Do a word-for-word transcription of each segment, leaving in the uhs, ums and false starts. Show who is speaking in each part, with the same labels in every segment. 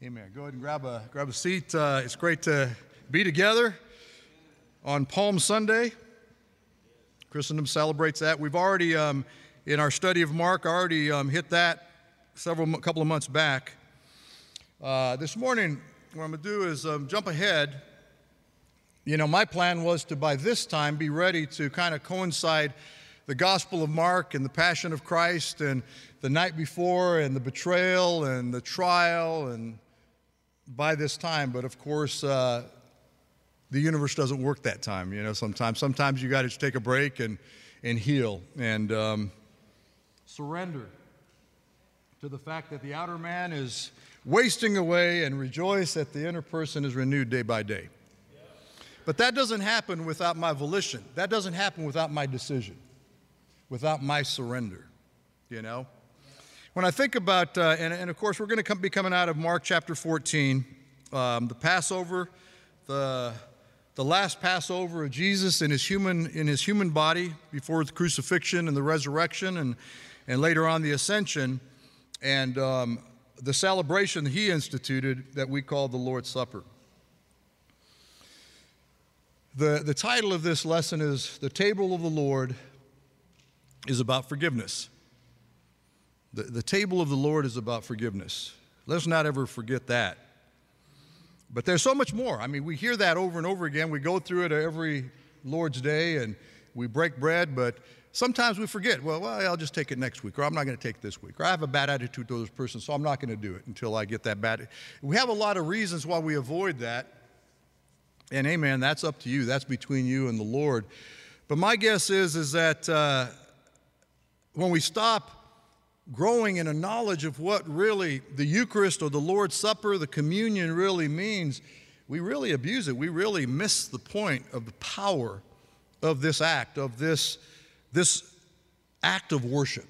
Speaker 1: Amen. Go ahead and grab a, grab a seat. Uh, it's great to be together on Palm Sunday. Christendom celebrates that. We've already, um, in our study of Mark, already um, hit that several, a couple of months back. Uh, this morning, what I'm going to do is um, jump ahead. You know, my plan was to, by this time, be ready to kind of coincide the Gospel of Mark and the Passion of Christ and the night before and the betrayal and the trial and by this time. But of course, uh, the universe doesn't work that time, you know, sometimes. Sometimes you got to take a break and, and heal and um, surrender to the fact that the outer man is wasting away and rejoice that the inner person is renewed day by day. But that doesn't happen without my volition. That doesn't happen without my decision, without my surrender, you know. When I think about, uh, and, and of course we're going to come, be coming out of Mark chapter fourteen, um, the Passover, the, the last Passover of Jesus in his human, in his human body before the crucifixion and the resurrection and, and later on the ascension, and um, the celebration that he instituted that we call the Lord's Supper. The, the title of this lesson is The Table of the Lord is about forgiveness. The, the table of the Lord is about forgiveness. Let's not ever forget that. But there's so much more. I mean, we hear that over and over again. We go through it every Lord's Day and we break bread, but sometimes we forget. Well, well, I'll just take it next week, or I'm not going to take it this week, or I have a bad attitude to this person, so I'm not going to do it until I get that bad. We have a lot of reasons why we avoid that. And amen, that's up to you. That's between you and the Lord. But my guess is, is that uh, when we stop growing in a knowledge of what really the Eucharist or the Lord's Supper, the communion really means, we really abuse it. We really miss the point of the power of this act, of this, this act of worship.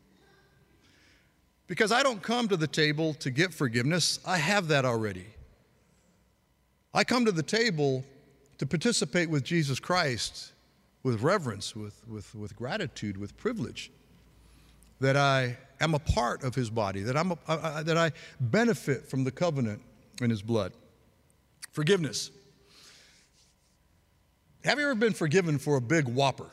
Speaker 1: Because I don't come to the table to get forgiveness. I have that already. I come to the table to participate with Jesus Christ with reverence, with, with, with gratitude, with privilege, that I am a part of his body, that, I'm a, uh, that I benefit from the covenant in his blood. Forgiveness. Have you ever been forgiven for a big whopper?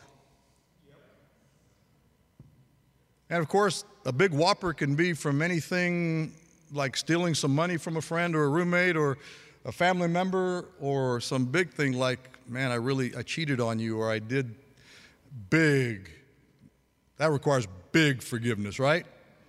Speaker 1: And of course, a big whopper can be from anything like stealing some money from a friend or a roommate or a family member, or some big thing like, man, I really, I cheated on you, or I did big. That requires big forgiveness, right?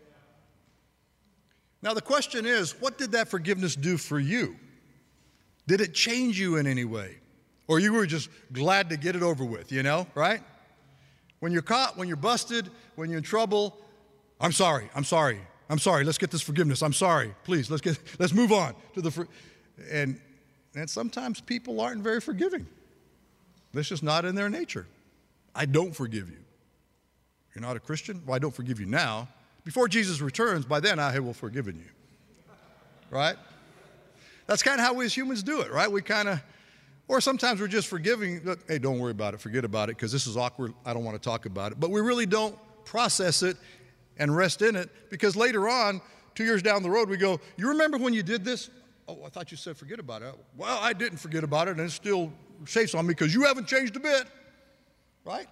Speaker 1: Now the question is, what did that forgiveness do for you? Did it change you in any way? Or you were just glad to get it over with, you know, right? When you're caught, when you're busted, when you're in trouble, I'm sorry, I'm sorry, I'm sorry, let's get this forgiveness, I'm sorry, please, let's get, let's move on to the, for- and, and sometimes people aren't very forgiving. That's just not in their nature. I don't forgive you. You're not a Christian? Well, I don't forgive you now. Before Jesus returns, by then I will have forgiven you. Right? That's kind of how we as humans do it, right? We kind of, or sometimes we're just forgiving. Look, hey, don't worry about it. Forget about it because this is awkward. I don't want to talk about it. But we really don't process it and rest in it because later on, two years down the road, we go, you remember when you did this? Oh, I thought you said forget about it. Well, I didn't forget about it, and it still chafes on me because you haven't changed a bit, right?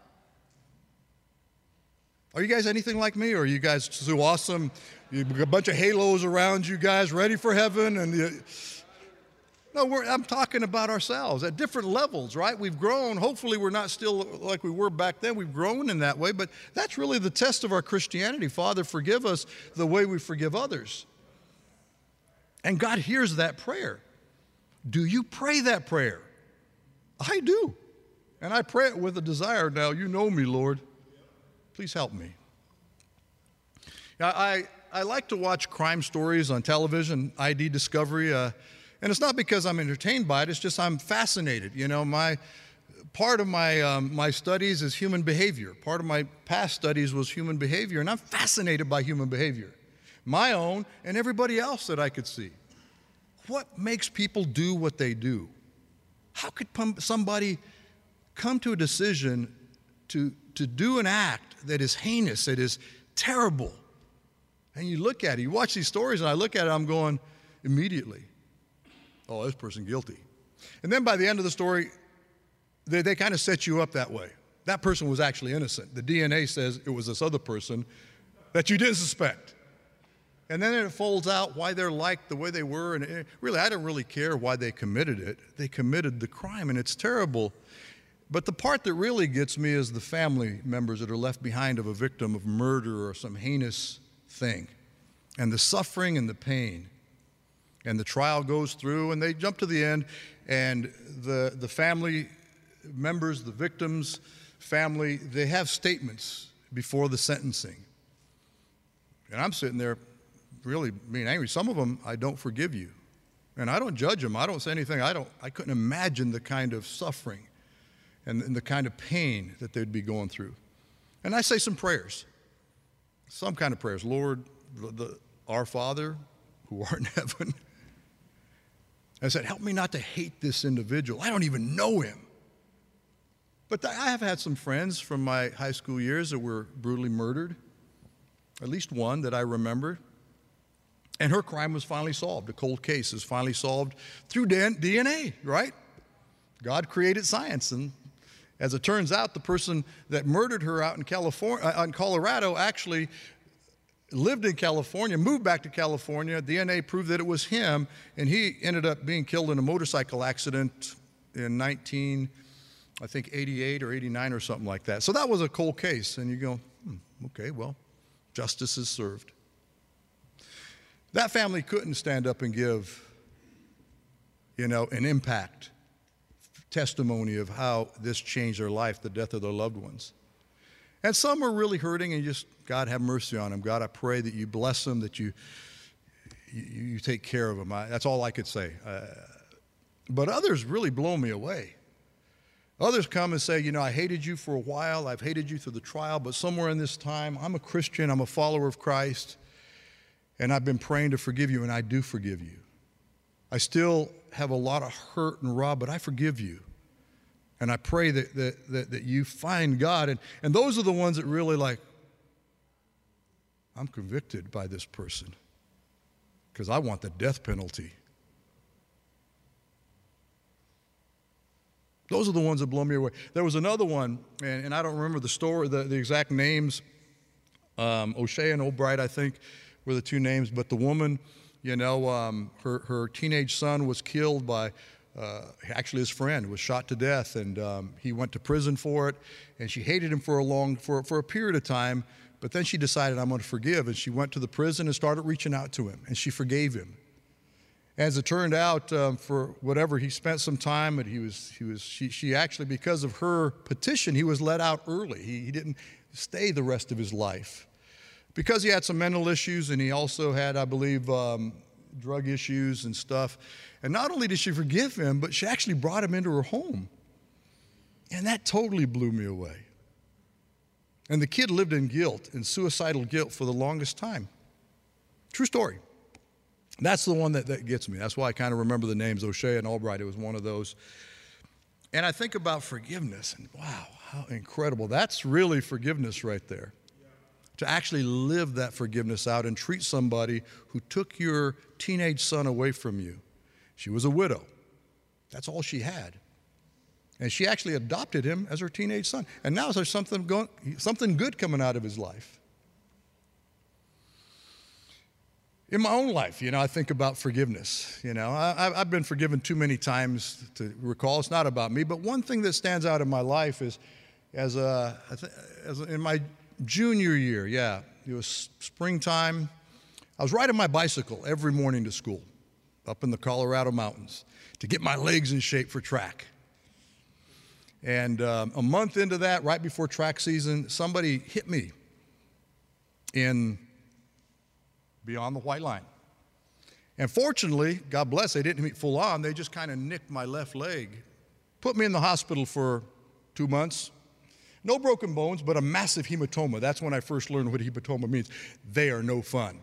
Speaker 1: Are you guys anything like me, or are you guys so awesome? You got a bunch of halos around you guys, ready for heaven, and you... no, we're, I'm talking about ourselves at different levels, right? We've grown. Hopefully, we're not still like we were back then. We've grown in that way, but that's really the test of our Christianity. Father, forgive us the way we forgive others. And God hears that prayer. Do you pray that prayer? I do. And I pray it with a desire. Now, you know me, Lord. Please help me. Now, I, I like to watch crime stories on television, I D Discovery, uh, and it's not because I'm entertained by it, it's just I'm fascinated. You know, my part of my, um, my studies is human behavior. Part of my past studies was human behavior, and I'm fascinated by human behavior. My own and everybody else that I could see. What makes people do what they do? How could somebody come to a decision to, to do an act that is heinous, that is terrible? And you look at it, you watch these stories, and I look at it, I'm going, immediately. Oh, this person guilty. And then by the end of the story, they, they kind of set you up that way. That person was actually innocent. The D N A says it was this other person that you didn't suspect. And then it folds out why they're like the way they were. And it, really, I don't really care why they committed it. They committed the crime, and it's terrible. But the part that really gets me is the family members that are left behind of a victim of murder or some heinous thing, and the suffering and the pain. And the trial goes through, and they jump to the end, and the, the family members, the victims' family, they have statements before the sentencing. And I'm sitting there really being angry. Some of them, I don't forgive you. And I don't judge them. I don't say anything. I don't. I couldn't imagine the kind of suffering and, and the kind of pain that they'd be going through. And I say some prayers, some kind of prayers. Lord, the, the, our Father who art in heaven. I said, help me not to hate this individual. I don't even know him. But I have had some friends from my high school years that were brutally murdered, at least one that I remember. And her crime was finally solved. A cold case is finally solved through D N A, right? God created science. And as it turns out, the person that murdered her out in California, uh, in Colorado actually lived in California, moved back to California. D N A proved that it was him, and he ended up being killed in a motorcycle accident in nineteen, I think eighty-eight or eighty-nine or something like that. So that was a cold case, and you go, hmm, okay, well, justice is served. That family couldn't stand up and give, you know, an impact testimony of how this changed their life, the death of their loved ones. And some are really hurting, and just, God, have mercy on them. God, I pray that you bless them, that you you, you take care of them. I, that's all I could say. Uh, but others really blow me away. Others come and say, you know, I hated you for a while. I've hated you through the trial, but somewhere in this time, I'm a Christian. I'm a follower of Christ. And I've been praying to forgive you, and I do forgive you. I still have a lot of hurt and raw, but I forgive you. And I pray that, that, that, that you find God. And, and those are the ones that really like, I'm convicted by this person because I want the death penalty. Those are the ones that blow me away. There was another one, and, and I don't remember the story, the, the exact names. Um, O'Shea and Albright, I think, were the two names. But the woman, you know, um, her, her teenage son was killed by, uh, actually his friend was shot to death, and um, he went to prison for it. And she hated him for a long, for, for a period of time. But then she decided, I'm going to forgive. And she went to the prison and started reaching out to him. And she forgave him. As it turned out, um, for whatever, he spent some time, but he was, he was, she, she actually, because of her petition, he was let out early. He, he didn't stay the rest of his life because he had some mental issues, and he also had, I believe, um, drug issues and stuff. And not only did she forgive him, but she actually brought him into her home. And that totally blew me away. And the kid lived in guilt, in suicidal guilt for the longest time. True story. That's the one that, that gets me. That's why I kind of remember the names, O'Shea and Albright. It was one of those. And I think about forgiveness, and wow, how incredible. That's really forgiveness right there. Yeah. To actually live that forgiveness out and treat somebody who took your teenage son away from you. She was a widow. That's all she had. And she actually adopted him as her teenage son. And now there's something, going, something good coming out of his life. In my own life, you know, I think about forgiveness. You know, I, I've been forgiven too many times to recall. It's not about me. But one thing that stands out in my life is, as, a, as a, in my junior year, yeah, it was springtime. I was riding my bicycle every morning to school up in the Colorado mountains to get my legs in shape for track. And um, a month into that, right before track season, somebody hit me in beyond the white line. And fortunately, God bless, they didn't hit me full on. They just kind of nicked my left leg, put me in the hospital for two months. No broken bones, but a massive hematoma. That's when I first learned what hematoma means. They are no fun.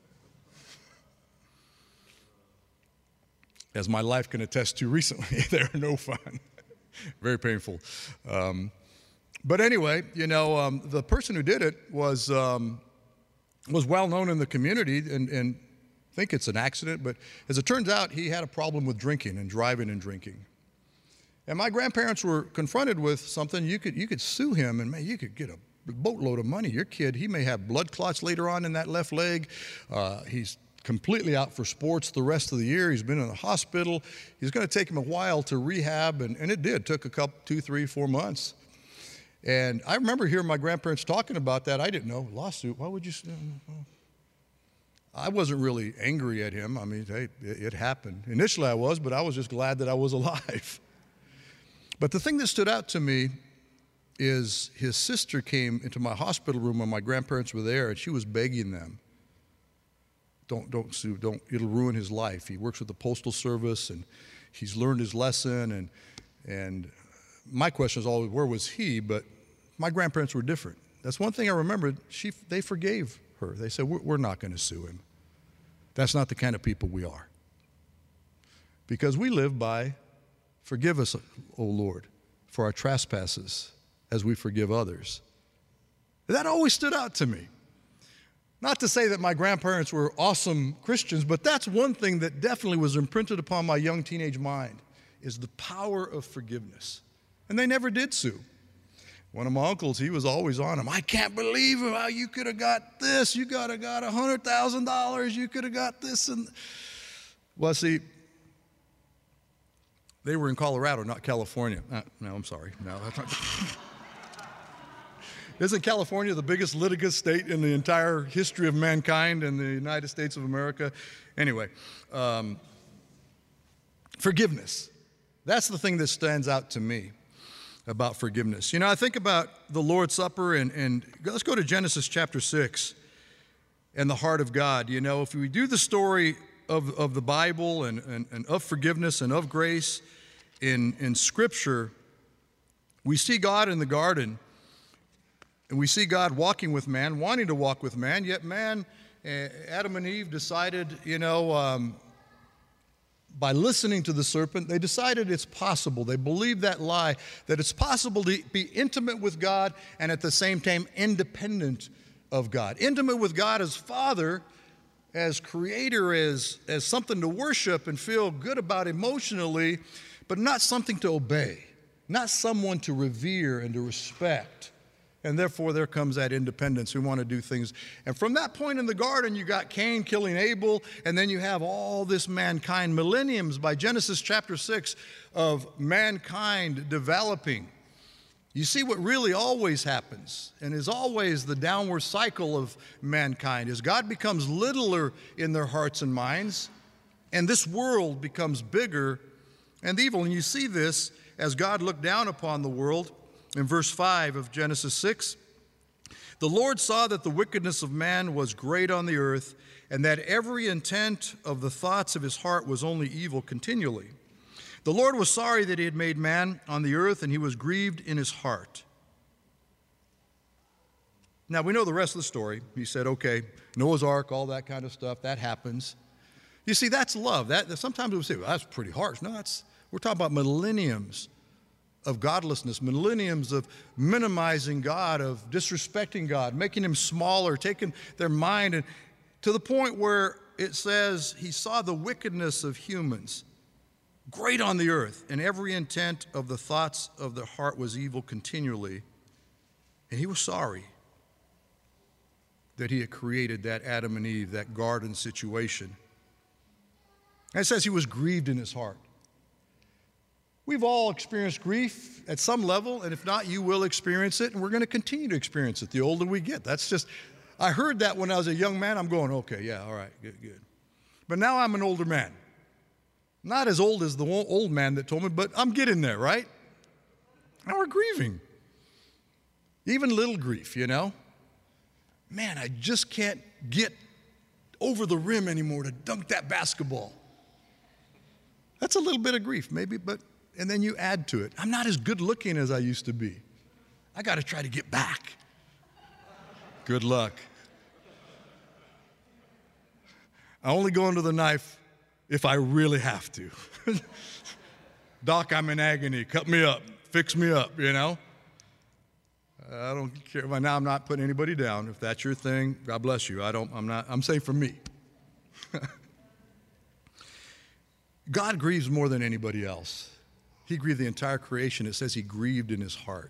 Speaker 1: As my life can attest to recently, they are no fun. Very painful. Um, but anyway, you know, um, the person who did it was um, was well known in the community, and, and think it's an accident, but as it turns out, he had a problem with drinking and driving and drinking. And my grandparents were confronted with something. You could, you could sue him, and man, you could get a boatload of money. Your kid, he may have blood clots later on in that left leg. Uh, he's completely out for sports the rest of the year. He's been in the hospital. He's going to take him a while to rehab, and, and it did. It took a couple, two, three, four months. And I remember hearing my grandparents talking about that. I didn't know. Lawsuit, why would you? I wasn't really angry at him. I mean, hey, it, it happened. Initially I was, but I was just glad that I was alive. But the thing that stood out to me is his sister came into my hospital room when my grandparents were there, and she was begging them, don't, don't sue, don't, it'll ruin his life. He works with the Postal Service, and he's learned his lesson, and, and my question is always, where was he? But my grandparents were different. That's one thing I remembered. She, they forgave her. They said, we're, we're not going to sue him. That's not the kind of people we are. Because we live by, forgive us, O Lord, for our trespasses as we forgive others. That always stood out to me. Not to say that my grandparents were awesome Christians, but that's one thing that definitely was imprinted upon my young teenage mind, is the power of forgiveness. And they never did sue. One of my uncles, he was always on him. I can't believe how you could have got this. You could have got one hundred thousand dollars. You could have got this. And well, see, they were in Colorado, not California. Uh, no, I'm sorry. No, that's not. Isn't California the biggest litigious state in the entire history of mankind in the United States of America? Anyway, um, forgiveness. That's the thing that stands out to me about forgiveness. You know, I think about the Lord's Supper, and, and let's go to Genesis chapter six and the heart of God. You know, if we do the story of, of the Bible and, and, and of forgiveness and of grace in, in Scripture, we see God in the garden. And we see God walking with man, wanting to walk with man, yet man, Adam and Eve decided, you know, um, by listening to the serpent, they decided it's possible. They believed that lie, that it's possible to be intimate with God and at the same time independent of God. Intimate with God as Father, as Creator, as, as something to worship and feel good about emotionally, but not something to obey, not someone to revere and to respect. And therefore, there comes that independence. We want to do things. And from that point in the garden, you got Cain killing Abel, and then you have all this mankind, millenniums by Genesis chapter six of mankind developing. You see what really always happens, and is always the downward cycle of mankind, is God becomes littler in their hearts and minds, and this world becomes bigger and evil. And you see this as God looked down upon the world. In verse five of Genesis six, the Lord saw that the wickedness of man was great on the earth, and that every intent of the thoughts of his heart was only evil continually. The Lord was sorry that he had made man on the earth, and he was grieved in his heart. Now, we know the rest of the story. He said, okay, Noah's Ark, all that kind of stuff, that happens. You see, that's love. That, sometimes we say, well, that's pretty harsh. No, that's, we're talking about millenniums of godlessness, millenniums of minimizing God, of disrespecting God, making him smaller, taking their mind, and to the point where it says he saw the wickedness of humans great on the earth, and every intent of the thoughts of the heart was evil continually. And he was sorry that he had created that Adam and Eve, that garden situation. And it says he was grieved in his heart. We've all experienced grief at some level, and if not, you will experience it, and we're going to continue to experience it the older we get. That's just, I heard that when I was a young man. I'm going, okay, yeah, all right, good, good. But now I'm an older man. Not as old as the old man that told me, but I'm getting there, right? Now we're grieving. Even little grief, you know? Man, I just can't get over the rim anymore to dunk that basketball. That's a little bit of grief, maybe, but and then you add to it. I'm not as good looking as I used to be. I got to try to get back. Good luck. I only go into the knife if I really have to. Doc, I'm in agony. Cut me up. Fix me up, you know? I don't care. Now I'm not putting anybody down. If that's your thing, God bless you. I don't, I'm not, I'm saying for me. God grieves more than anybody else. He grieved the entire creation. It says he grieved in his heart.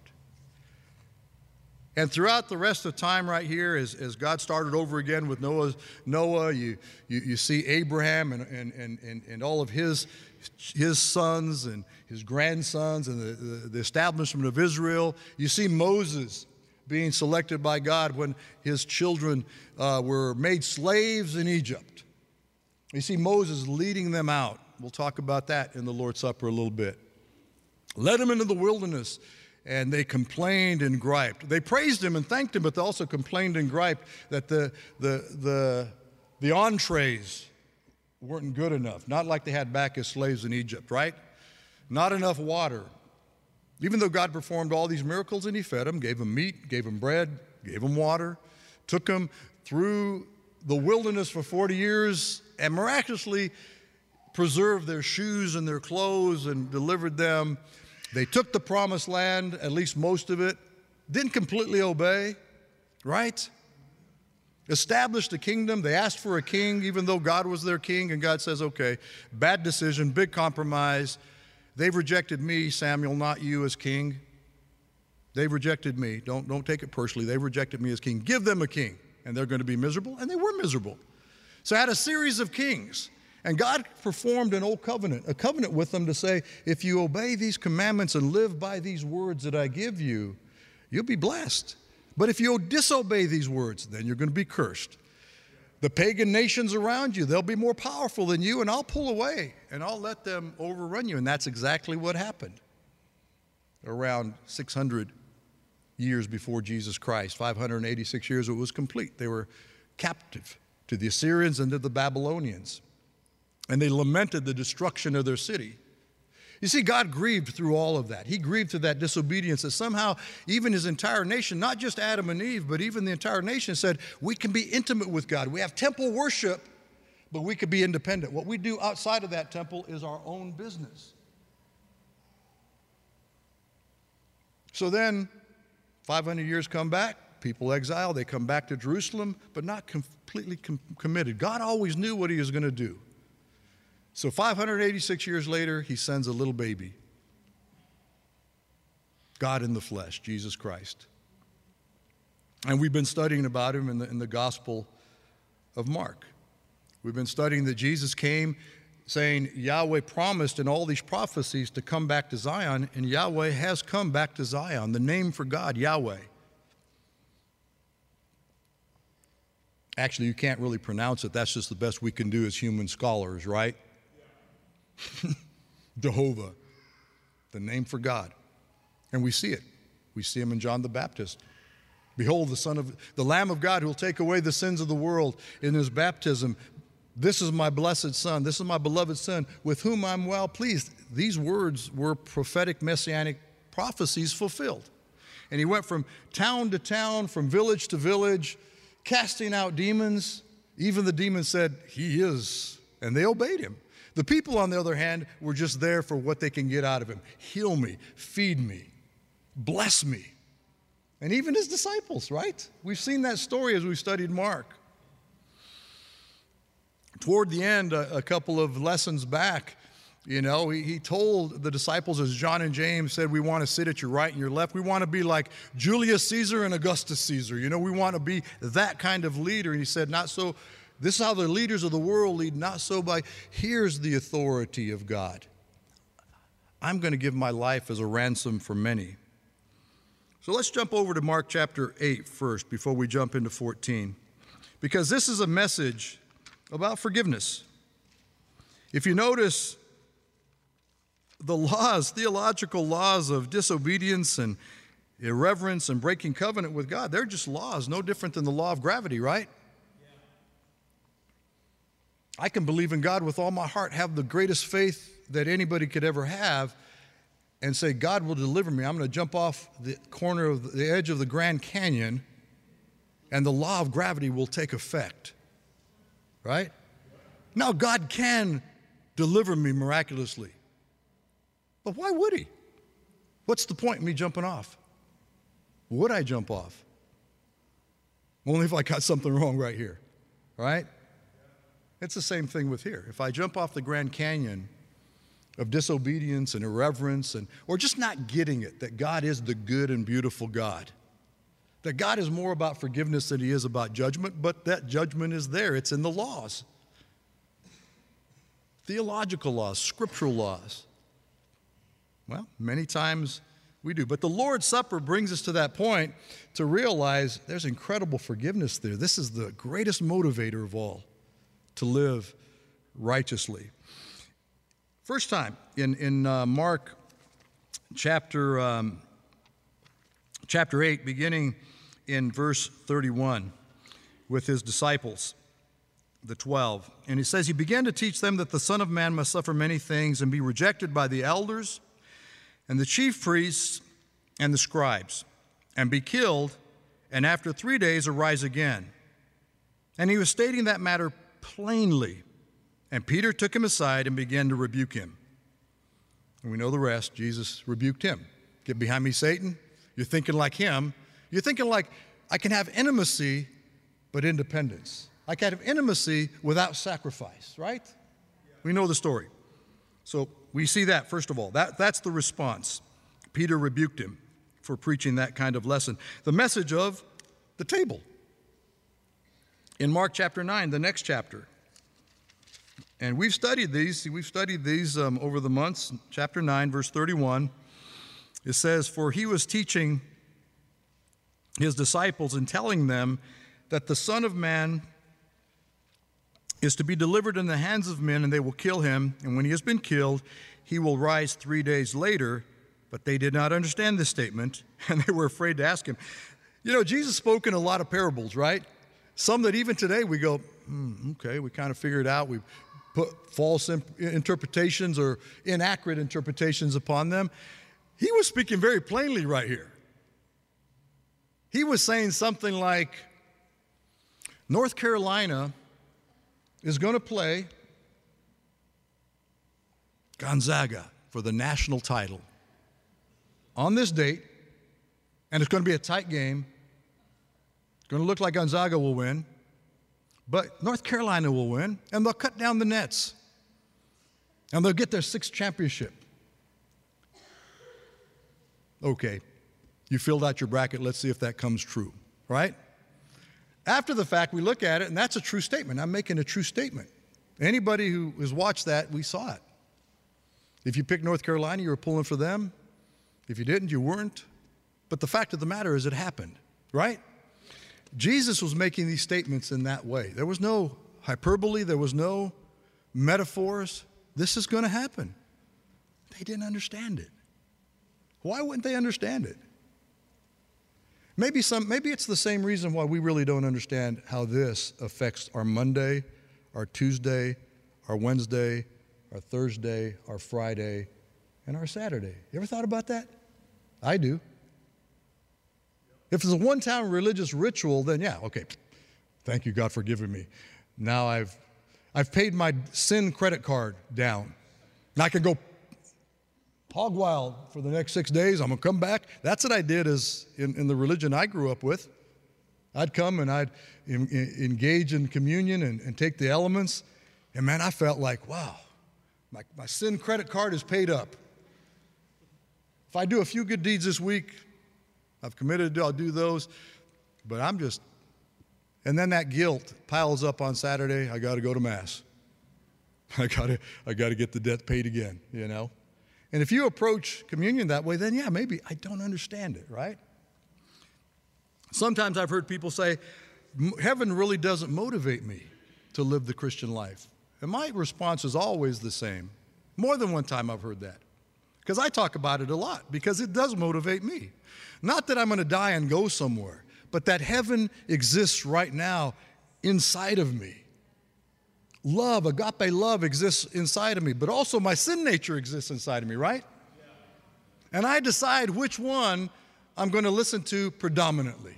Speaker 1: And throughout the rest of time right here, as, as God started over again with Noah, Noah you, you, you see Abraham and, and, and, and, and all of his, his sons and his grandsons and the, the, the establishment of Israel. You see Moses being selected by God when his children uh, were made slaves in Egypt. You see Moses leading them out. We'll talk about that in the Lord's Supper a little bit. Led them into the wilderness. And they complained and griped. They praised him and thanked him, but they also complained and griped that the, the, the, the entrees weren't good enough. Not like they had back as slaves in Egypt, right? Not enough water. Even though God performed all these miracles and he fed them, gave them meat, gave them bread, gave them water, took them through the wilderness for forty years and miraculously preserved their shoes and their clothes and delivered them. They took the promised land, at least most of it, didn't completely obey, right? Established a kingdom. They asked for a king, even though God was their king, and God says, okay, bad decision, big compromise. They've rejected me, Samuel, not you as king. They've rejected me. Don't, don't take it personally. They've rejected me as king. Give them a king, and they're going to be miserable, and they were miserable. So I had a series of kings. And God performed an old covenant, a covenant with them to say, if you obey these commandments and live by these words that I give you, you'll be blessed. But if you'll disobey these words, then you're going to be cursed. The pagan nations around you, they'll be more powerful than you, and I'll pull away, and I'll let them overrun you. And that's exactly what happened around six hundred years before Jesus Christ. five hundred eighty-six years, it was complete. They were captive to the Assyrians and to the Babylonians. And they lamented the destruction of their city. You see, God grieved through all of that. He grieved through that disobedience that somehow even his entire nation, not just Adam and Eve, but even the entire nation said, we can be intimate with God. We have temple worship, but we could be independent. What we do outside of that temple is our own business. So then, five hundred years come back, people exile, they come back to Jerusalem, but not completely com- committed. God always knew what he was going to do. So five hundred eighty-six years later, he sends a little baby. God in the flesh, Jesus Christ. And we've been studying about him in the, in the Gospel of Mark. We've been studying that Jesus came saying Yahweh promised in all these prophecies to come back to Zion, and Yahweh has come back to Zion, the name for God, Yahweh. Actually, you can't really pronounce it. That's just the best we can do as human scholars, right? Jehovah, the name for God. And we see it. We see him in John the Baptist. Behold, the Son of the Lamb of God who will take away the sins of the world. In his baptism, this is my blessed Son. This is my beloved Son, with whom I'm well pleased. These words were prophetic messianic prophecies fulfilled. And he went from town to town, from village to village, casting out demons. Even the demons said, he is. And they obeyed him. The people, on the other hand, were just there for what they can get out of him. Heal me, feed me, bless me. And even his disciples, right? We've seen that story as we've studied Mark. Toward the end, a, a couple of lessons back, you know, he, he told the disciples, as John and James said, we want to sit at your right and your left. We want to be like Julius Caesar and Augustus Caesar. You know, we want to be that kind of leader. And he said, not so. This is how the leaders of the world lead, not so by, here's the authority of God. I'm going to give my life as a ransom for many. So let's jump over to Mark chapter eight first before we jump into fourteen. Because this is a message about forgiveness. If you notice, the laws, theological laws of disobedience and irreverence and breaking covenant with God, they're just laws, no different than the law of gravity, right? I can believe in God with all my heart, have the greatest faith that anybody could ever have, and say, God will deliver me. I'm going to jump off the corner of the edge of the Grand Canyon, and the law of gravity will take effect. Right? Now, God can deliver me miraculously. But why would he? What's the point in me jumping off? Would I jump off? Only if I got something wrong right here. Right? It's the same thing with here. If I jump off the Grand Canyon, of disobedience and irreverence, and, or just not getting it, that God is the good and beautiful God. That God is more about forgiveness than he is about judgment, but that judgment is there. It's in the laws. Theological laws, scriptural laws. Well, many times we do. But the Lord's Supper brings us to that point to realize there's incredible forgiveness there. This is the greatest motivator of all, to live righteously. First time in, in uh, Mark chapter, um, chapter eight, beginning in verse thirty-one, with his disciples, the twelve. And he says, he began to teach them that the Son of Man must suffer many things and be rejected by the elders and the chief priests and the scribes, and be killed, and after three days arise again. And he was stating that matter plainly. And Peter took him aside and began to rebuke him. And we know the rest. Jesus rebuked him. Get behind me, Satan. You're thinking like him. You're thinking like, I can have intimacy, but independence. I can have intimacy without sacrifice, right? We know the story. So we see that, first of all. That, that's the response. Peter rebuked him for preaching that kind of lesson. The message of the table. In Mark chapter nine, the next chapter. And we've studied these. We've studied these um, over the months. Chapter nine, verse thirty-one. It says, for he was teaching his disciples and telling them that the Son of Man is to be delivered in the hands of men, and they will kill him. And when he has been killed, he will rise three days later. But they did not understand this statement, and they were afraid to ask him. You know, Jesus spoke in a lot of parables, right? Some that even today we go, hmm, okay, we kind of figured it out. We've put false imp- interpretations or inaccurate interpretations upon them. He was speaking very plainly right here. He was saying something like, North Carolina is going to play Gonzaga for the national title on this date, and it's going to be a tight game. It's going to look like Gonzaga will win, but North Carolina will win, and they'll cut down the nets, and they'll get their sixth championship. Okay, you filled out your bracket. Let's see if that comes true, right? After the fact, we look at it, and that's a true statement. I'm making a true statement. Anybody who has watched that, we saw it. If you picked North Carolina, you were pulling for them. If you didn't, you weren't. But the fact of the matter is it happened, right? Jesus was making these statements in that way. There was no hyperbole. There was no metaphors. This is going to happen. They didn't understand it. Why wouldn't they understand it? Maybe some, maybe it's the same reason why we really don't understand how this affects our Monday, our Tuesday, our Wednesday, our Thursday, our Friday, and our Saturday. You ever thought about that? I do. If it's a one-time religious ritual, then yeah, okay. Thank you, God, for giving me. Now I've, I've paid my sin credit card down. Now I can go hog wild for the next six days. I'm going to come back. That's what I did as in, in the religion I grew up with. I'd come and I'd in, in, engage in communion and, and take the elements. And man, I felt like, wow, my, my sin credit card is paid up. If I do a few good deeds this week, I've committed to, I'll do those. But I'm just, and then that guilt piles up on Saturday. I got to go to Mass. I got to, I got to get the debt paid again, you know. And if you approach communion that way, then yeah, maybe I don't understand it, right? Sometimes I've heard people say, heaven really doesn't motivate me to live the Christian life. And my response is always the same. More than one time I've heard that. Because I talk about it a lot, because it does motivate me. Not that I'm going to die and go somewhere, but that heaven exists right now inside of me. Love, agape love exists inside of me, but also my sin nature exists inside of me, right? Yeah. And I decide which one I'm going to listen to predominantly.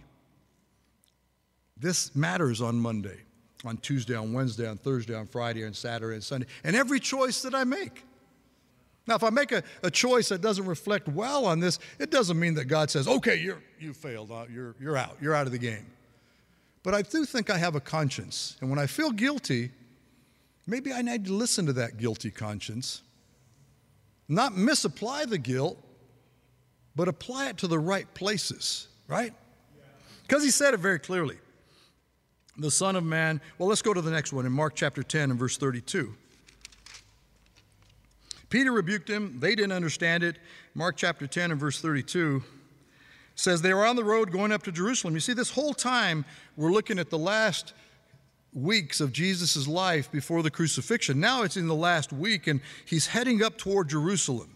Speaker 1: This matters on Monday, on Tuesday, on Wednesday, on Thursday, on Friday, on Saturday, and Sunday, and every choice that I make. Now, if I make a, a choice that doesn't reflect well on this, it doesn't mean that God says, okay, you're, you failed, uh, you're, you're out, you're out of the game. But I do think I have a conscience, and when I feel guilty, maybe I need to listen to that guilty conscience not misapply the guilt, but apply it to the right places, right? Because he said it very clearly. The Son of Man, well, let's go to the next one in Mark chapter ten and verse thirty-two. Peter rebuked him. They didn't understand it. Mark chapter ten and verse thirty-two says they were on the road going up to Jerusalem. You see, this whole time we're looking at the last weeks of Jesus' life before the crucifixion. Now it's in the last week, and he's heading up toward Jerusalem.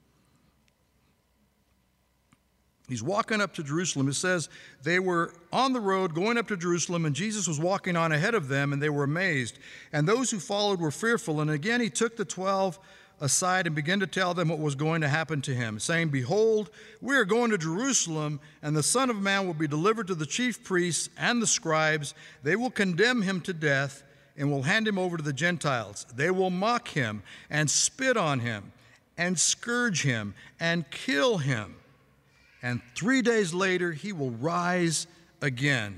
Speaker 1: He's walking up to Jerusalem. It says they were on the road going up to Jerusalem, and Jesus was walking on ahead of them, and they were amazed. And those who followed were fearful. And again he took the twelve aside and began to tell them what was going to happen to him, saying, "Behold, we are going to Jerusalem, and the Son of Man will be delivered to the chief priests and the scribes. They will condemn him to death and will hand him over to the Gentiles. They will mock him and spit on him and scourge him and kill him. And three days later, he will rise again."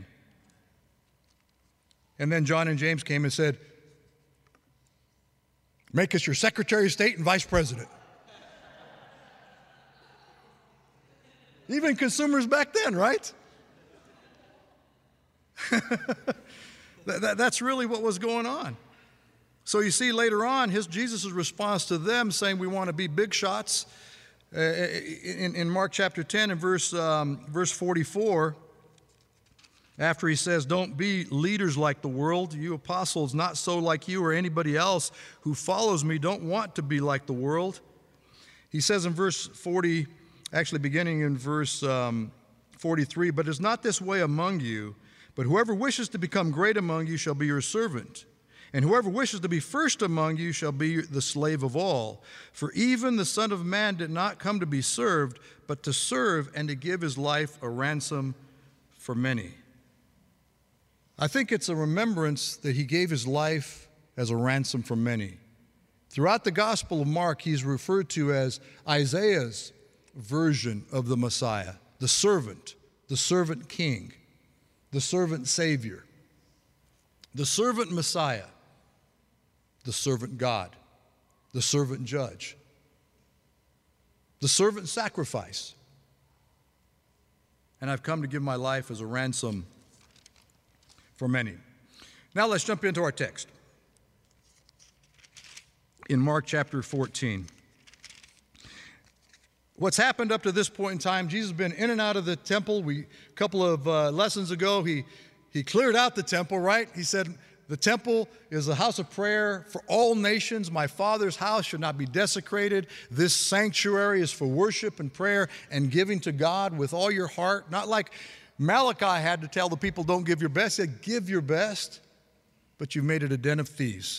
Speaker 1: And then John and James came and said, "Make us your Secretary of State and Vice President." Even consumers back then, right? that, that, that's really what was going on. So you see later on, his Jesus' response to them saying we want to be big shots. Uh, in, in Mark chapter ten and verse, um, verse forty-four, after he says, "Don't be leaders like the world. You apostles, not so like you or anybody else who follows me, don't want to be like the world." He says in verse forty, actually beginning in verse um, forty-three, "But it's not this way among you, but whoever wishes to become great among you shall be your servant. And whoever wishes to be first among you shall be the slave of all. For even the Son of Man did not come to be served, but to serve and to give his life a ransom for many." I think it's a remembrance that he gave his life as a ransom for many. Throughout the Gospel of Mark, he's referred to as Isaiah's version of the Messiah, the servant, the servant king, the servant savior, the servant Messiah, the servant God, the servant judge, the servant sacrifice. And I've come to give my life as a ransom for many. Now let's jump into our text. In Mark chapter fourteen. What's happened up to this point in time, Jesus has been in and out of the temple. We, a couple of uh, lessons ago, he, he cleared out the temple, right? He said, "The temple is a house of prayer for all nations. My Father's house should not be desecrated. This sanctuary is for worship and prayer and giving to God with all your heart." Not like Malachi had to tell the people, don't give your best. He said, give your best, but you've made it a den of thieves.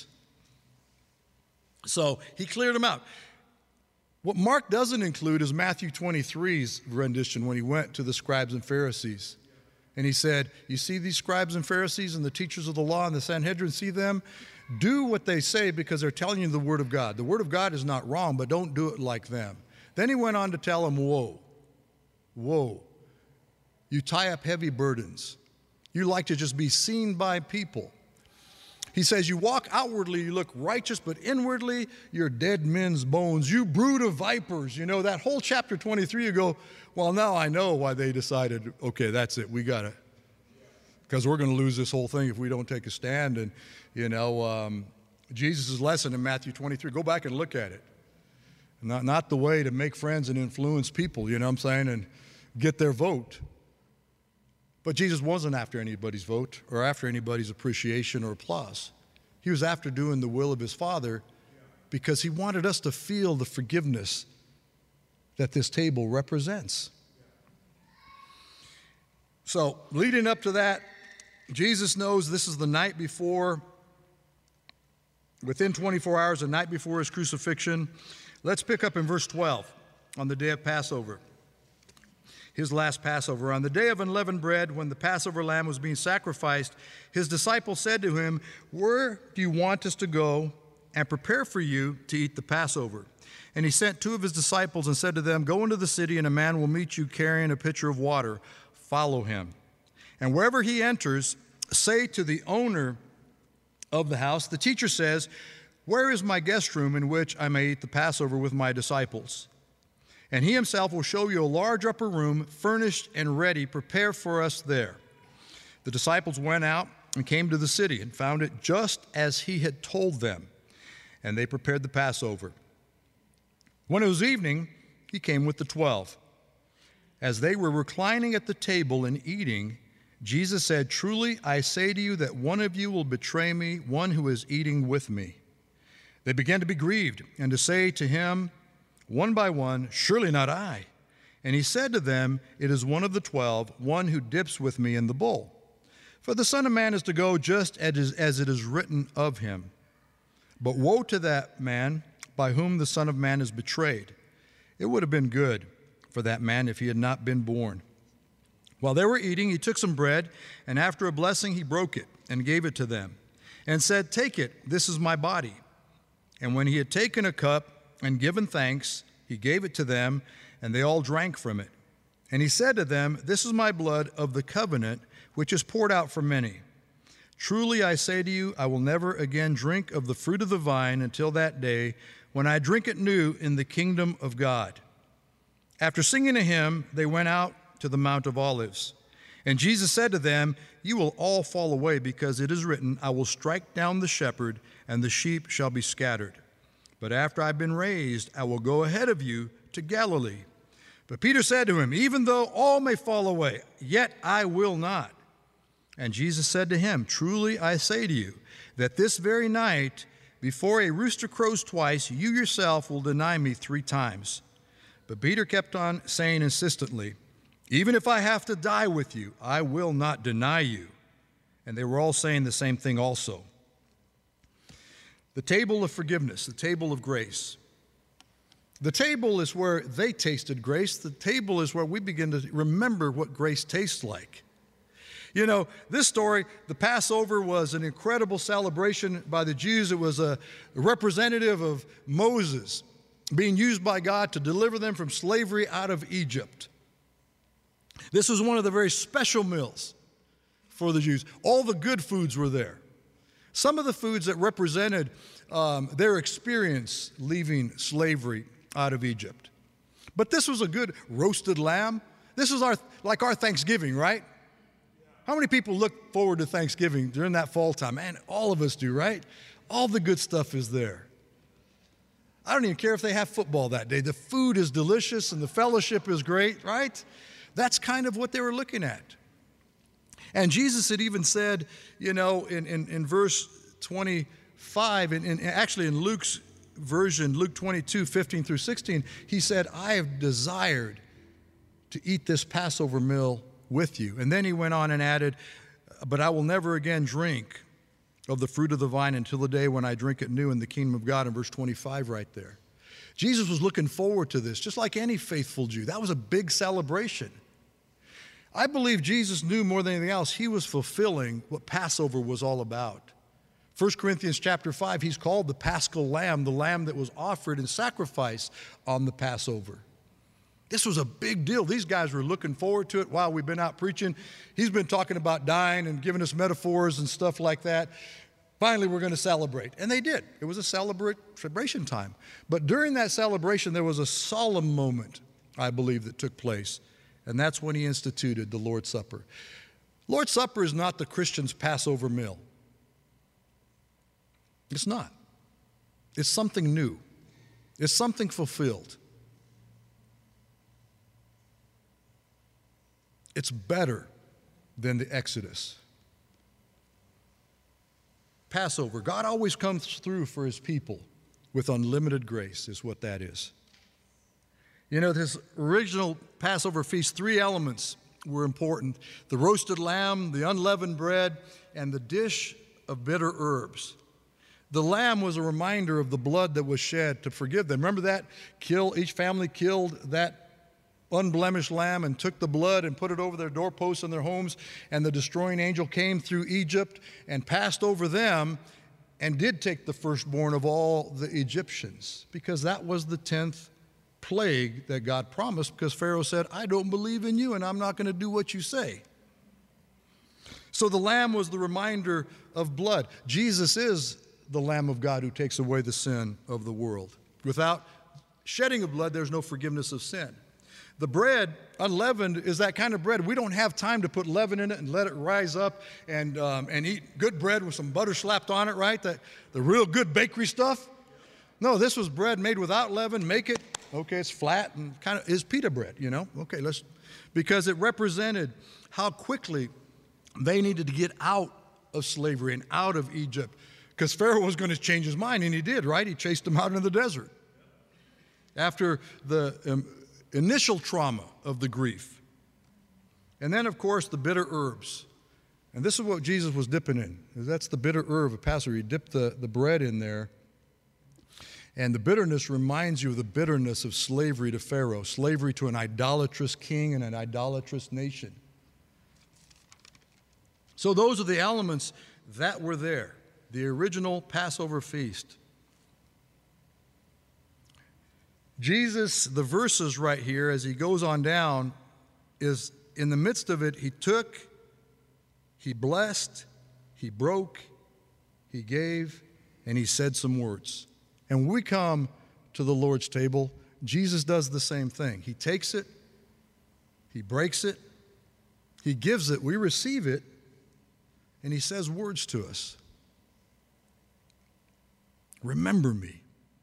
Speaker 1: So he cleared them out. What Mark doesn't include is Matthew twenty-three's rendition when he went to the scribes and Pharisees. And he said, "You see these scribes and Pharisees and the teachers of the law and the Sanhedrin, see them? Do what they say because they're telling you the word of God. The word of God is not wrong, but don't do it like them." Then he went on to tell them, woe, woe. You tie up heavy burdens. You like to just be seen by people. He says, you walk outwardly, you look righteous, but inwardly, you're dead men's bones. You brood of vipers. You know, that whole chapter twenty-three, you go, well, now I know why they decided, okay, that's it, we got to, because we're going to lose this whole thing if we don't take a stand. And, you know, um, Jesus' lesson in Matthew twenty-three, go back and look at it. Not, not the way to make friends and influence people, you know what I'm saying, and get their vote. But Jesus wasn't after anybody's vote or after anybody's appreciation or applause. He was after doing the will of his Father because he wanted us to feel the forgiveness that this table represents. So leading up to that, Jesus knows this is the night before, within twenty-four hours, the night before his crucifixion. Let's pick up in verse twelve on the day of Passover. His last Passover. On the day of unleavened bread, when the Passover lamb was being sacrificed, his disciples said to him, where do you want us to go and prepare for you to eat the Passover? And he sent two of his disciples and said to them, go into the city, and a man will meet you carrying a pitcher of water. Follow him. And wherever he enters, say to the owner of the house, the teacher says, "Where is my guest room in which I may eat the Passover with my disciples?" And he himself will show you a large upper room, furnished and ready. Prepare for us there. The disciples went out and came to the city and found it just as he had told them, and they prepared the Passover. When it was evening, he came with the twelve. As they were reclining at the table and eating, Jesus said, "Truly I say to you that one of you will betray me, one who is eating with me." They began to be grieved and to say to him, one by one, "Surely not I." And he said to them, "It is one of the twelve, one who dips with me in the bowl. For the Son of Man is to go just as it is written of him. But woe to that man by whom the Son of Man is betrayed. It would have been good for that man if he had not been born." While they were eating, he took some bread, and after a blessing he broke it and gave it to them, and said, "Take it, this is my body." And when he had taken a cup and given thanks, he gave it to them, and they all drank from it. And he said to them, "This is my blood of the covenant, which is poured out for many. Truly I say to you, I will never again drink of the fruit of the vine until that day when I drink it new in the kingdom of God." After singing a hymn, they went out to the Mount of Olives. And Jesus said to them, "You will all fall away, because it is written, I will strike down the shepherd, and the sheep shall be scattered. But after I've been raised, I will go ahead of you to Galilee." But Peter said to him, "Even though all may fall away, yet I will not." And Jesus said to him, "Truly I say to you, that this very night, before a rooster crows twice, you yourself will deny me three times." But Peter kept on saying insistently, "Even if I have to die with you, I will not deny you." And they were all saying the same thing also. The table of forgiveness, the table of grace. The table is where they tasted grace. The table is where we begin to remember what grace tastes like. You know, this story, the Passover, was an incredible celebration by the Jews. It was a representative of Moses being used by God to deliver them from slavery out of Egypt. This was one of the very special meals for the Jews. All the good foods were there. Some of the foods that represented um, their experience leaving slavery out of Egypt. But this was a good roasted lamb. This is our like our Thanksgiving, right? How many people look forward to Thanksgiving during that fall time? Man, all of us do, right? All the good stuff is there. I don't even care if they have football that day. The food is delicious and the fellowship is great, right? That's kind of what they were looking at. And Jesus had even said, you know, in, in, in verse twenty-five, and, and actually in Luke's version, Luke twenty-two, fifteen through sixteen, he said, "I have desired to eat this Passover meal with you." And then he went on and added, "But I will never again drink of the fruit of the vine until the day when I drink it new in the kingdom of God," in verse twenty-five right there. Jesus was looking forward to this, just like any faithful Jew. That was a big celebration. I believe Jesus knew more than anything else, he was fulfilling what Passover was all about. First Corinthians chapter five, he's called the Paschal Lamb, the lamb that was offered in sacrifice on the Passover. This was a big deal. These guys were looking forward to it while we've been out preaching. He's been talking about dying and giving us metaphors and stuff like that. Finally, we're going to celebrate. And they did. It was a celebration time. But during that celebration, there was a solemn moment, I believe, that took place. And that's when he instituted the Lord's Supper. Lord's Supper is not the Christian's Passover meal. It's not. It's something new. It's something fulfilled. It's better than the Exodus. Passover, God always comes through for his people with unlimited grace, is what that is. You know, this original Passover feast, three elements were important: the roasted lamb, the unleavened bread, and the dish of bitter herbs. The lamb was a reminder of the blood that was shed to forgive them. Remember that? Kill, each family killed that unblemished lamb and took the blood and put it over their doorposts in their homes, and the destroying angel came through Egypt and passed over them and did take the firstborn of all the Egyptians, because that was the tenth plague that God promised, because Pharaoh said, "I don't believe in you and I'm not going to do what you say." So the lamb was the reminder of blood. Jesus is the Lamb of God who takes away the sin of the world. Without shedding of blood, there's no forgiveness of sin. The bread, unleavened, is that kind of bread. We don't have time to put leaven in it and let it rise up and, um, and eat good bread with some butter slapped on it, right? The, the real good bakery stuff. No, this was bread made without leaven. Make it, okay, it's flat and kind of is pita bread, you know? Okay, let's, because it represented how quickly they needed to get out of slavery and out of Egypt. Because Pharaoh was going to change his mind, and he did, right? He chased them out into the desert. After the um, initial trauma of the grief. And then, of course, the bitter herbs. And this is what Jesus was dipping in. That's the bitter herb of Passover. He dipped the, the bread in there. And the bitterness reminds you of the bitterness of slavery to Pharaoh, slavery to an idolatrous king and an idolatrous nation. So those are the elements that were there, the original Passover feast. Jesus, the verses right here, as he goes on down, is in the midst of it, he took, he blessed, he broke, he gave, and he said some words. And when we come to the Lord's table, Jesus does the same thing. He takes it, he breaks it, he gives it, we receive it, and he says words to us. Remember me.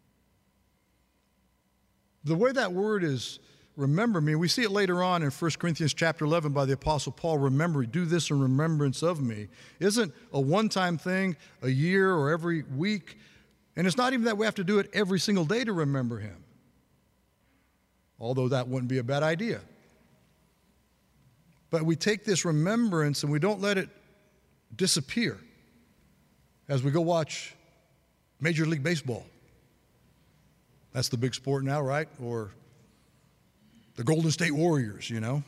Speaker 1: The way that word is remember me, we see it later on in First Corinthians chapter eleven by the Apostle Paul, remember, do this in remembrance of me, isn't a one-time thing, a year or every week. And it's not even that we have to do it every single day to remember him. Although that wouldn't be a bad idea. But we take this remembrance and we don't let it disappear as we go watch Major League Baseball. That's the big sport now, right? Or the Golden State Warriors, you know.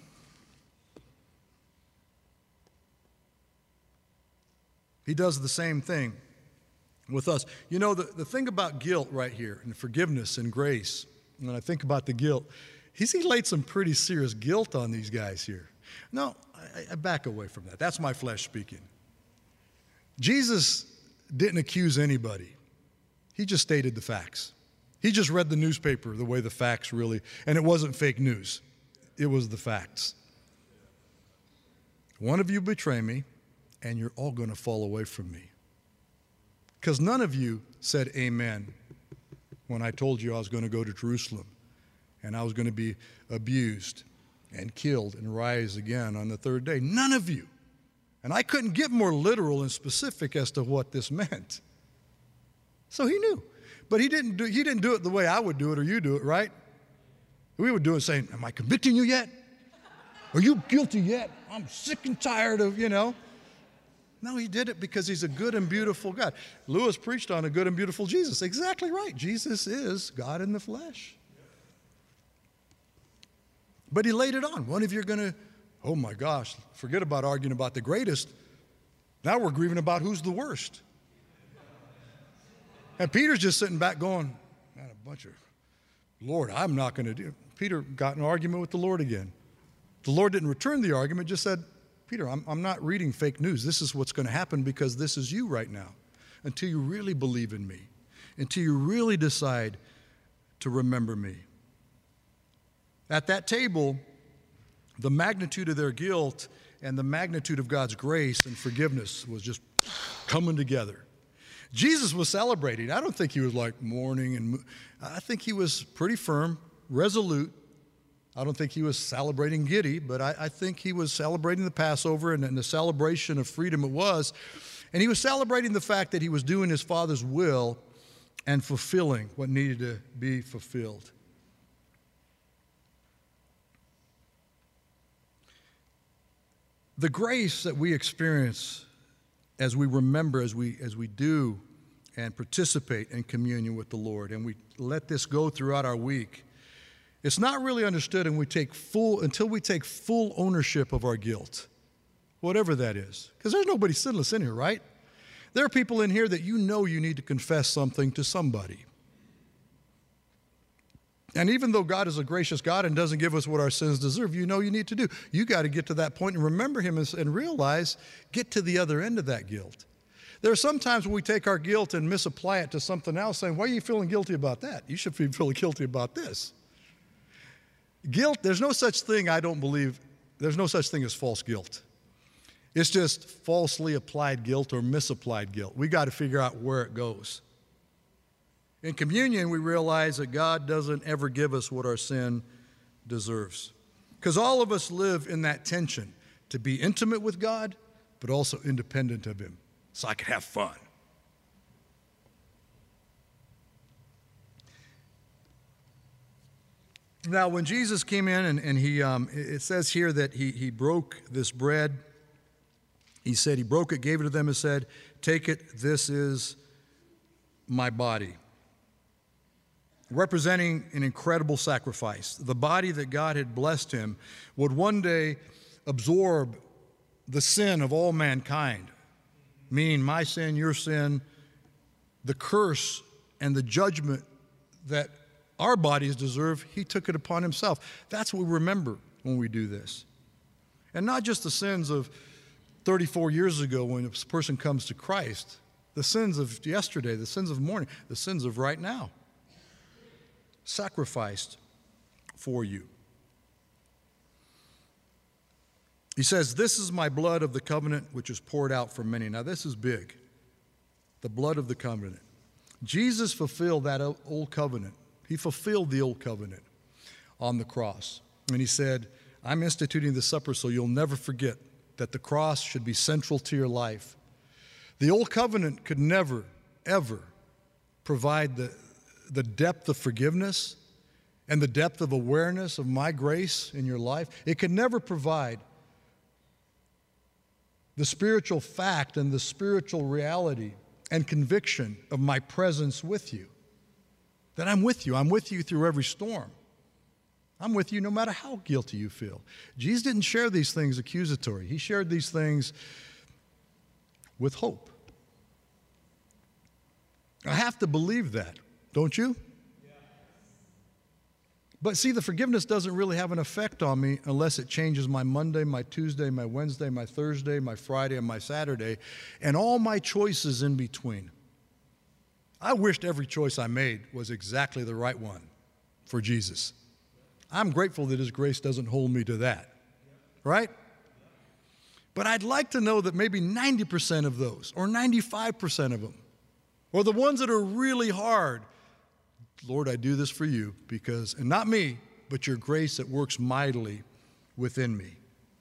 Speaker 1: He does the same thing with us. You know, the, the thing about guilt right here, and forgiveness and grace, when I think about the guilt, he's he laid some pretty serious guilt on these guys here. No, I, I back away from that. That's my flesh speaking. Jesus didn't accuse anybody. He just stated the facts. He just read the newspaper the way the facts really, and it wasn't fake news. It was the facts. One of you betray me, and you're all going to fall away from me. Because none of you said amen when I told you I was going to go to Jerusalem and I was going to be abused and killed and rise again on the third day. None of you. And I couldn't get more literal and specific as to what this meant. So he knew. But he didn't do, he didn't do it the way I would do it or you do it, right? We would do it saying, am I convicting you yet? Are you guilty yet? I'm sick and tired of, you know. No, he did it because he's a good and beautiful God. Lewis preached on a good and beautiful Jesus. Exactly right. Jesus is God in the flesh. But he laid it on. One of you are going to, oh my gosh, forget about arguing about the greatest. Now we're grieving about who's the worst. And Peter's just sitting back going, man, a bunch of, Lord, I'm not going to do it. Peter got in an argument with the Lord again. The Lord didn't return the argument, just said, Peter, I'm, I'm not reading fake news. This is what's going to happen because this is you right now. Until you really believe in me. Until you really decide to remember me. At that table, the magnitude of their guilt and the magnitude of God's grace and forgiveness was just coming together. Jesus was celebrating. I don't think he was like mourning. and I think he was pretty firm, resolute. I don't think he was celebrating giddy, but I, I think he was celebrating the Passover and, and the celebration of freedom it was. And he was celebrating the fact that he was doing his Father's will and fulfilling what needed to be fulfilled. The grace that we experience as we remember, as we, as we do and participate in communion with the Lord, and we let this go throughout our week, it's not really understood and we take full, until we take full ownership of our guilt, whatever that is. Because there's nobody sinless in here, right? There are people in here that you know you need to confess something to somebody. And even though God is a gracious God and doesn't give us what our sins deserve, you know you need to do. You got to get to that point and remember him and realize, get to the other end of that guilt. There are some times when we take our guilt and misapply it to something else, saying, why are you feeling guilty about that? You should be feeling guilty about this. Guilt, there's no such thing, I don't believe, there's no such thing as false guilt. It's just falsely applied guilt or misapplied guilt. We got to figure out where it goes. In communion, we realize that God doesn't ever give us what our sin deserves. Because all of us live in that tension to be intimate with God, but also independent of Him, so I can have fun. Now, when Jesus came in and, and he, um, it says here that he, he broke this bread. He said, he broke it, gave it to them, and said, take it, this is my body. Representing an incredible sacrifice. The body that God had blessed him would one day absorb the sin of all mankind, meaning my sin, your sin, the curse and the judgment that our bodies deserve, he took it upon himself. That's what we remember when we do this. And not just the sins of thirty-four years ago when a person comes to Christ, the sins of yesterday, the sins of morning, the sins of right now. Sacrificed for you. He says, this is my blood of the covenant which is poured out for many. Now this is big. The blood of the covenant. Jesus fulfilled that old covenant. He fulfilled the old covenant on the cross. And he said, I'm instituting the supper so you'll never forget that the cross should be central to your life. The old covenant could never, ever provide the, the depth of forgiveness and the depth of awareness of my grace in your life. It could never provide the spiritual fact and the spiritual reality and conviction of my presence with you. That I'm with you. I'm with you through every storm. I'm with you no matter how guilty you feel. Jesus didn't share these things accusatory. He shared these things with hope. I have to believe that, don't you? Yeah. But see, the forgiveness doesn't really have an effect on me unless it changes my Monday, my Tuesday, my Wednesday, my Thursday, my Friday, and my Saturday, and all my choices in between. I wished every choice I made was exactly the right one for Jesus. I'm grateful that His grace doesn't hold me to that, right? But I'd like to know that maybe ninety percent of those, or ninety-five percent of them, or the ones that are really hard, Lord, I do this for you because, and not me, but your grace that works mightily within me.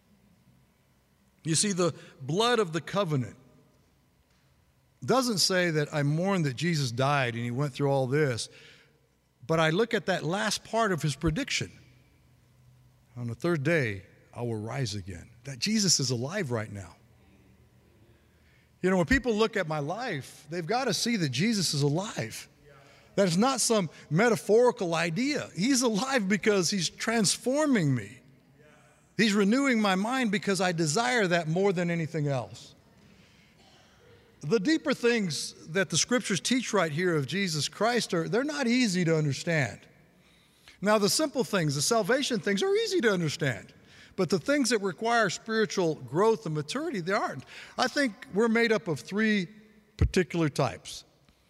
Speaker 1: You see, the blood of the covenant doesn't say that I mourn that Jesus died and He went through all this, but I look at that last part of His prediction. On the third day, I will rise again. That Jesus is alive right now. You know, when people look at my life, they've got to see that Jesus is alive. That it's not some metaphorical idea. He's alive because He's transforming me. He's renewing my mind because I desire that more than anything else. The deeper things that the Scriptures teach right here of Jesus Christ, are they're not easy to understand. Now, the simple things, the salvation things, are easy to understand. But the things that require spiritual growth and maturity, they aren't. I think we're made up of three particular types.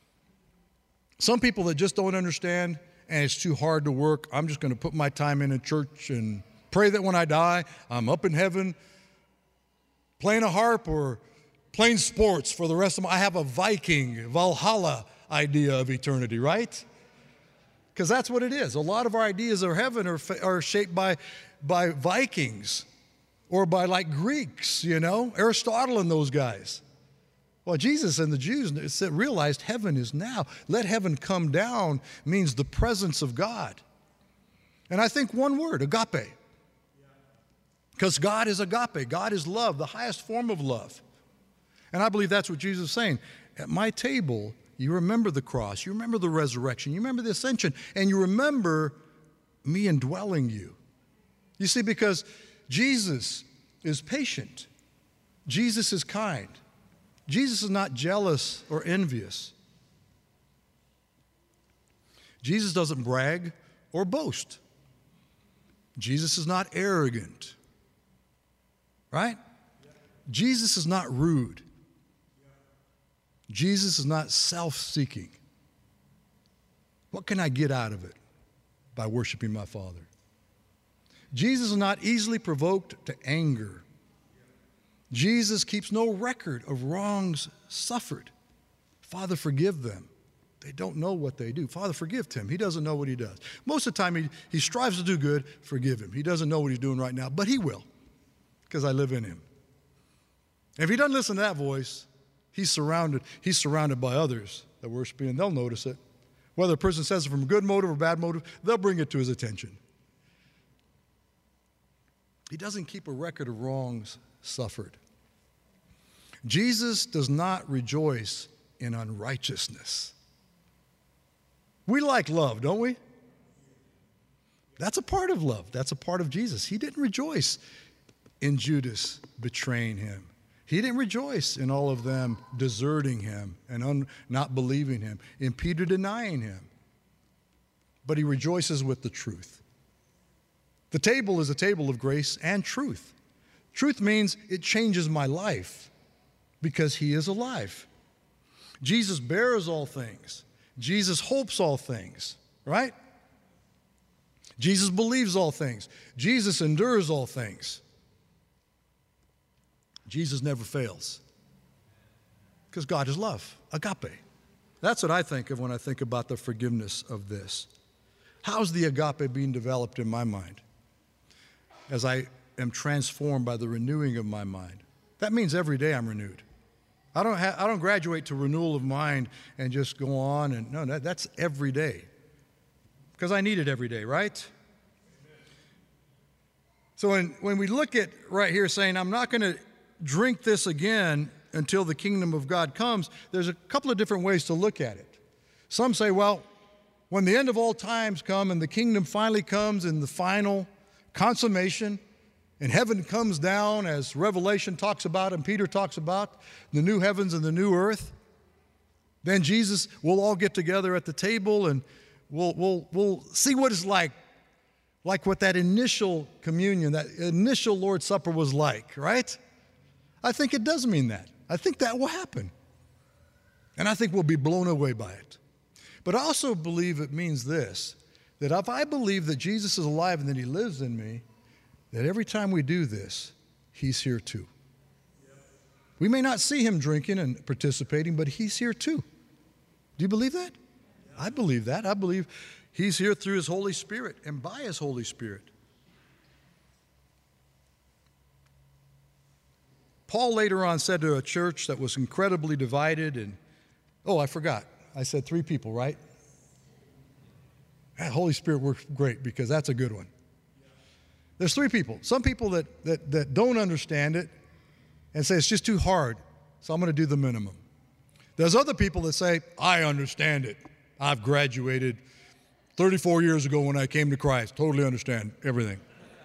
Speaker 1: Some people that just don't understand, and it's too hard to work. I'm just going to put my time in a church and pray that when I die, I'm up in heaven playing a harp or playing sports for the rest of my, I have a Viking, Valhalla idea of eternity, right? Because that's what it is. A lot of our ideas of heaven are, are shaped by, by Vikings or by like Greeks, you know, Aristotle and those guys. Well, Jesus and the Jews realized heaven is now. Let heaven come down means the presence of God. And I think one word, agape. Because God is agape. God is love, the highest form of love. And I believe that's what Jesus is saying. At my table, you remember the cross, you remember the resurrection, you remember the ascension, and you remember me indwelling you. You see, because Jesus is patient. Jesus is kind. Jesus is not jealous or envious. Jesus doesn't brag or boast. Jesus is not arrogant. Right? Jesus is not rude. Jesus is not self-seeking. What can I get out of it by worshiping my Father? Jesus is not easily provoked to anger. Jesus keeps no record of wrongs suffered. Father, forgive them. They don't know what they do. Father, forgive him. He doesn't know what he does. Most of the time, he, he strives to do good. Forgive him. He doesn't know what he's doing right now, but he will, because I live in him. If he doesn't listen to that voice, he's surrounded, he's surrounded by others that worship him, and they'll notice it. Whether a person says it from a good motive or bad motive, they'll bring it to his attention. He doesn't keep a record of wrongs suffered. Jesus does not rejoice in unrighteousness. We like love, don't we? That's a part of love. That's a part of Jesus. He didn't rejoice in Judas betraying him. He didn't rejoice in all of them deserting him and un- not believing him, in Peter denying him. But he rejoices with the truth. The table is a table of grace and truth. Truth means it changes my life because he is alive. Jesus bears all things. Jesus hopes all things, right? Jesus believes all things. Jesus endures all things. Jesus never fails because God is love, agape. That's what I think of when I think about the forgiveness of this. How's the agape being developed in my mind as I am transformed by the renewing of my mind? That means every day I'm renewed. I don't, ha- I don't graduate to renewal of mind and just go on. And no, that, that's every day because I need it every day, right? So when, when we look at right here saying, I'm not going to drink this again until the kingdom of God comes, there's a couple of different ways to look at it. Some say, well, when the end of all times come and the kingdom finally comes in the final consummation and heaven comes down as Revelation talks about and Peter talks about, the new heavens and the new earth, then Jesus, we'll all get together at the table and we'll, we'll, we'll see what it's like, like what that initial communion, that initial Lord's Supper was like, right? I think it does mean that. I think that will happen. And I think we'll be blown away by it. But I also believe it means this, that if I believe that Jesus is alive and that he lives in me, that every time we do this, he's here too. We may not see him drinking and participating, but he's here too. Do you believe that? I believe that. I believe he's here through his Holy Spirit and by his Holy Spirit. Paul later on said to a church that was incredibly divided and, oh, I forgot. I said three people, right? That Holy Spirit works great because that's a good one. There's three people. Some people that, that, that don't understand it and say it's just too hard, so I'm going to do the minimum. There's other people that say, I understand it. I've graduated thirty-four years ago when I came to Christ. Totally understand everything.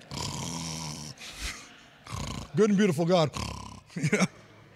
Speaker 1: Good and beautiful God. You know?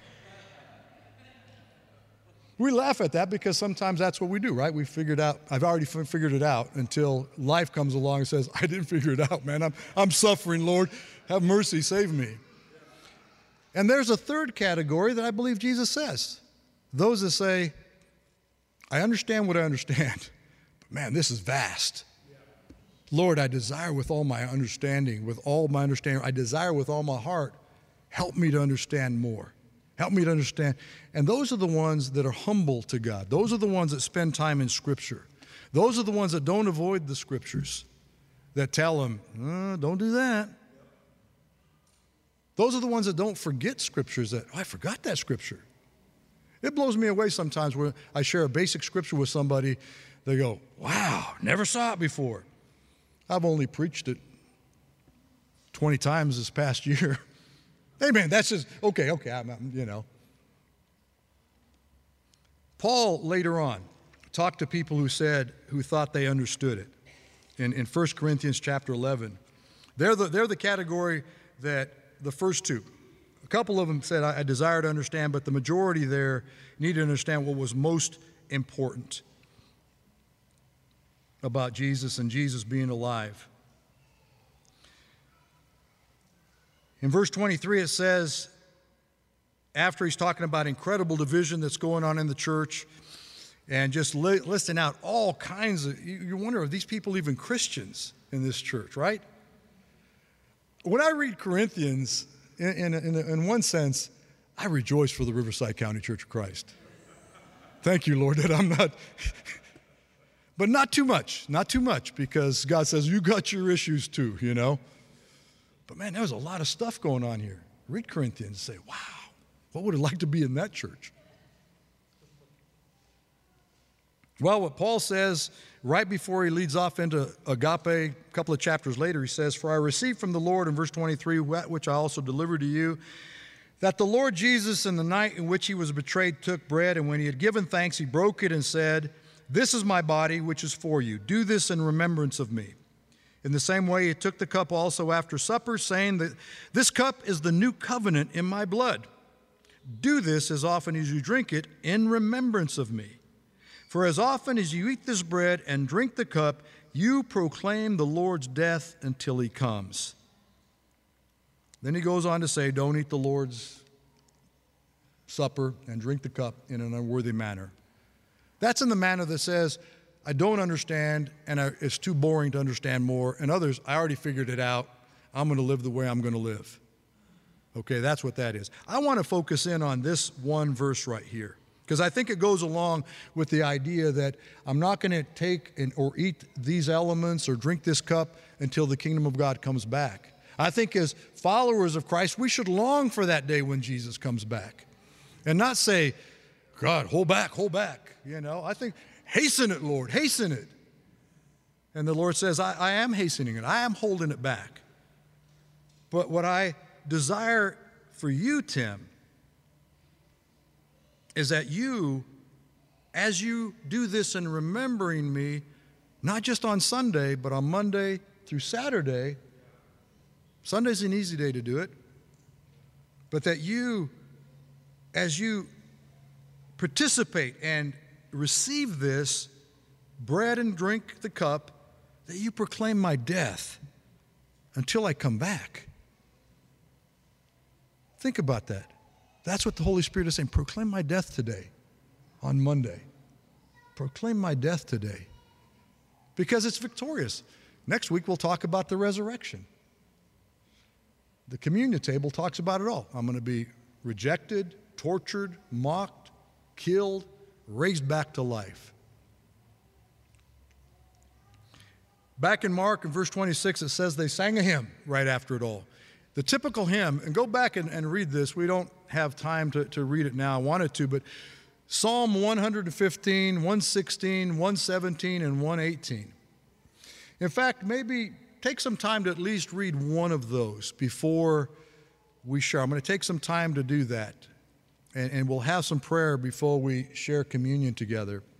Speaker 1: We laugh at that because sometimes that's what we do, right? We figured out, I've already f- figured it out until life comes along and says, I didn't figure it out, man. I'm, I'm suffering, Lord. Have mercy, save me. And there's a third category that I believe Jesus says. Those that say, I understand what I understand, but man, this is vast. Lord, I desire with all my understanding, with all my understanding, I desire with all my heart, help me to understand more. Help me to understand. And those are the ones that are humble to God. Those are the ones that spend time in Scripture. Those are the ones that don't avoid the Scriptures, that tell them, oh, don't do that. Those are the ones that don't forget Scriptures, that, oh, I forgot that Scripture. It blows me away sometimes when I share a basic Scripture with somebody. They go, wow, never saw it before. I've only preached it twenty times this past year. Amen. That's just, okay, okay, I'm, I'm, you know. Paul later on talked to people who said, who thought they understood it. In, in First Corinthians chapter eleven. They're the, they're the category that the first two. A couple of them said, I, I desire to understand, but the majority there needed to understand what was most important about Jesus and Jesus being alive. In verse twenty-three, it says, after he's talking about incredible division that's going on in the church and just li- listing out all kinds of, you, you wonder, are these people even Christians in this church, right? When I read Corinthians, in, in, in, in one sense, I rejoice for the Riverside County Church of Christ. Thank you, Lord, that I'm not, but not too much, not too much, because God says, you got your issues too, you know? But man, there's a lot of stuff going on here. Read Corinthians and say, wow, what would it like to be in that church? Well, what Paul says right before he leads off into agape, a couple of chapters later, he says, for I received from the Lord in verse twenty-three, which I also delivered to you, that the Lord Jesus, in the night in which he was betrayed, took bread, and when he had given thanks, he broke it and said, this is my body, which is for you. Do this in remembrance of me. In the same way, he took the cup also after supper, saying that this cup is the new covenant in my blood. Do this as often as you drink it in remembrance of me. For as often as you eat this bread and drink the cup, you proclaim the Lord's death until he comes. Then he goes on to say, don't eat the Lord's supper and drink the cup in an unworthy manner. That's in the manner that says, I don't understand, and I, it's too boring to understand more. And others, I already figured it out. I'm going to live the way I'm going to live. Okay, that's what that is. I want to focus in on this one verse right here, because I think it goes along with the idea that I'm not going to take and, or eat these elements or drink this cup until the kingdom of God comes back. I think as followers of Christ, we should long for that day when Jesus comes back and not say, God, hold back, hold back. You know, I think, hasten it, Lord, hasten it. And the Lord says, I, I am hastening it. I am holding it back. But what I desire for you, Tim, is that you, as you do this in remembering me, not just on Sunday, but on Monday through Saturday, Sunday's an easy day to do it, but that you, as you participate and receive this bread and drink the cup, that you proclaim my death until I come back. Think about that. That's what the Holy Spirit is saying. Proclaim my death today on Monday. Proclaim my death today because it's victorious. Next week we'll talk about the resurrection. The communion table talks about it all. I'm going to be rejected, tortured, mocked, killed, raised back to life. Back in Mark in verse twenty-six, it says they sang a hymn right after it all. The typical hymn, and go back and, and read this. We don't have time to, to read it now. I wanted to, but Psalm one fifteen, one sixteen, one seventeen, and one eighteen. In fact, maybe take some time to at least read one of those before we share. I'm going to take some time to do that, and, and we'll have some prayer before we share communion together.